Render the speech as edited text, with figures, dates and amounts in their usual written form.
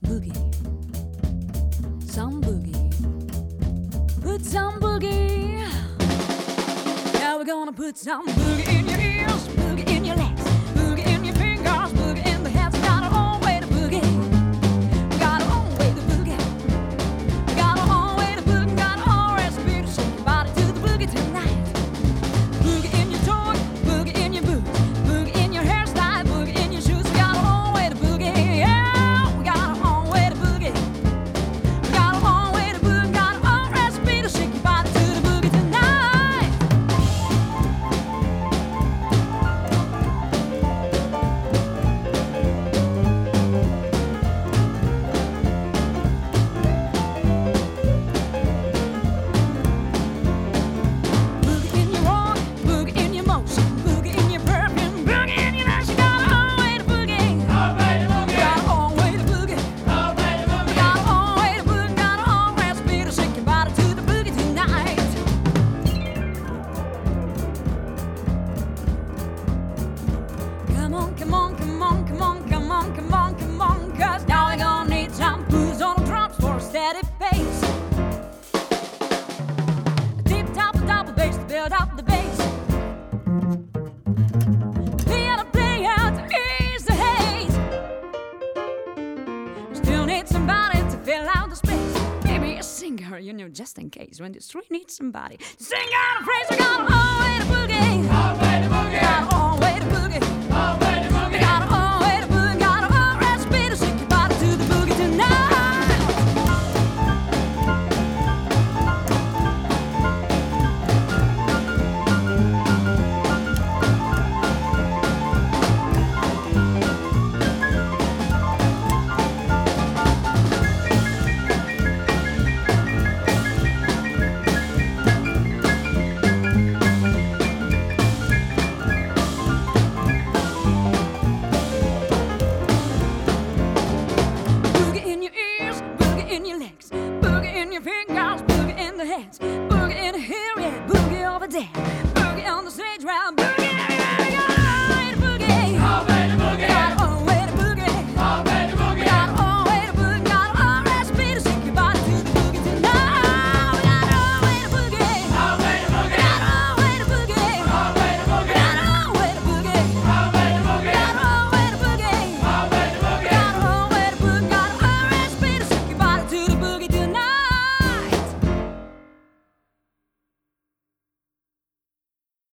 boogie, some boogie, put some boogie. Now we're gonna put some boogie in your ears, boogie in your legs, boogie in your fingers, boogie in the heads. Got our own way to boogie. Got our own way to boogie. Got our own way to boogie. Got our own recipe to shake your body to the boogie tonight. Boogie in your toe, boogie in your boot, boogie in your hairstyle, boogie in your shoes. We got our own way to boogie. Yeah, we got our own way to boogie. We got our own way to boogie. Got our own recipe to shake your body to the boogie tonight. Boogie in your walk, boogie in your motion, boogie in your perfume, boogie in your nose. You got our own way to boogie. We got our own way to boogie. We got our own way to boogie. Got our own recipe to shake your body to the boogie tonight. Come on, come on, come on, come on, come on, come on, come on, 'cause now we're gonna need some booze on the drums for a steady pace. Deep top of double bass to build up the bass. Piano player to ease the haze. Still need somebody to fill out the space. Maybe a singer, you know, just in case when the street needs somebody. Sing out a phrase, we got our own way to boogie. Got our own way